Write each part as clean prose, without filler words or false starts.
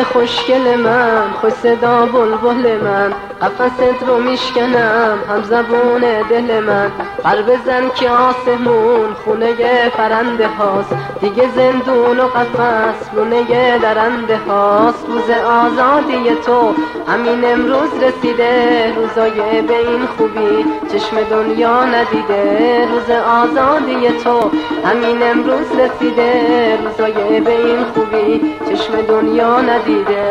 خوشگل من، خوش صدا بلبل من، قفست رو میشکنم هم زبون دل من. پر بزن که آسمون خونه پرنده هاست، دیگه زندون و قفس لونه درنده هاست. روز آزادی تو همین امروز رسیده، روزای به این خوبی چشم دنیا ندیده. روز آزادی تو همین امروز رسیده، روزای به این خوبی چشم دنیا ندیده.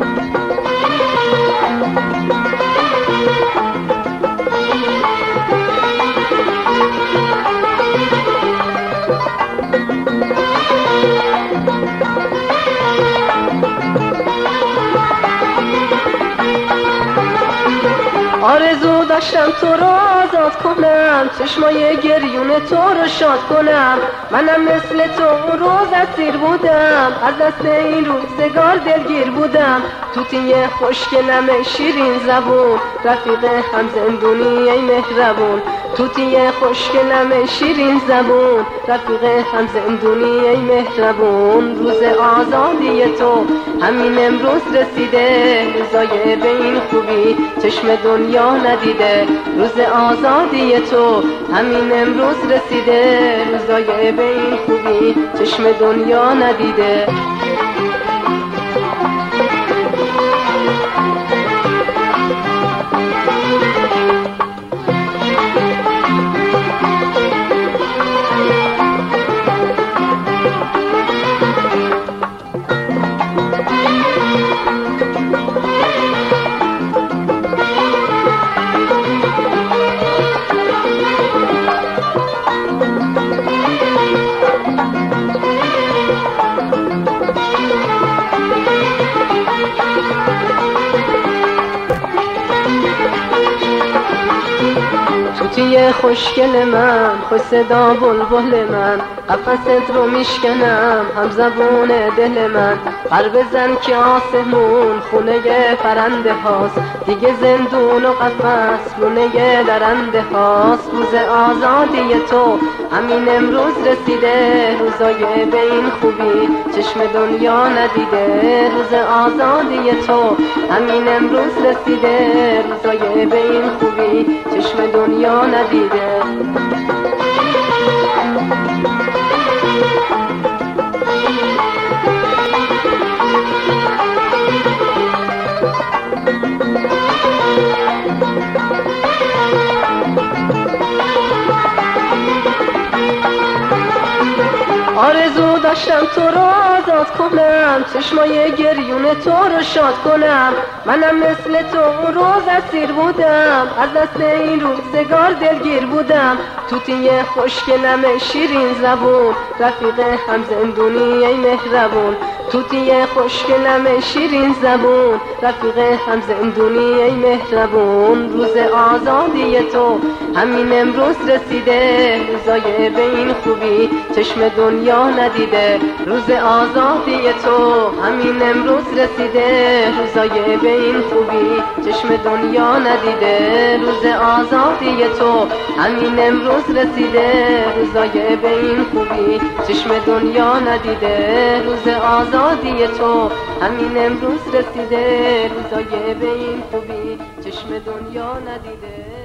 آرزو داشتم تو رو آزاد کنم، چشمای گریون تو رو شاد کنم. منم مثل تو اون روز اسیر بودم، از دست این روزگار دلگیر بودم. توتیه خوشگلم شیرین زبون، رفیق هم زندونی ای مهربون. توتیه خوشگلم شیرین زبون، رفیق هم زندونی ای مهربون. روز آزادی تو همین امروز رسیده، روزای به این خوبی چشم دنیا ندیده. روز آزادی تو همین امروز رسیده، روزای به این خوبی چشم دنیا ندیده. توتیه خوشگل من، خوش صدا بلبل من، قفست رو میشکنم هم زبون دل من. پر بزن که آسمون خونه پرنده هاست، دیگه زندون و قفس لونه درنده هاست. روز آزادی تو همین امروز رسیده، روزای به این خوبی چشم دنیا ندیده. روز آزادی تو همین امروز رسیده، روزای به این خوبی چشم دنیا ندیده. آرزو داشتم تو رو آزاد کنم، چشمای گریون تو رو شاد کنم. منم مثل تو اون روز اسیر بودم، از دست این روزگار دلگیر بودم. توتیه خوشگلم شیرین زبون، رفیق هم زندونی ای مهربون. توتیه خوشگلم شیرین زبون، رفیق هم زندونی ای مهربون. روز آزادی تو همین امروز رسیده، روزای به این خوبی چشم دنیا ندیده. روز آزادی تو همین امروز رسیده، روزای به این خوبی چشم دنیا ندیده. روز آزادی تو همین امروز رسیده، روزای به این خوبی چشم دنیا ندیده. روز آزادی تو همین امروز رسیده، روزای به این خوبی چشم دنیا ندیده.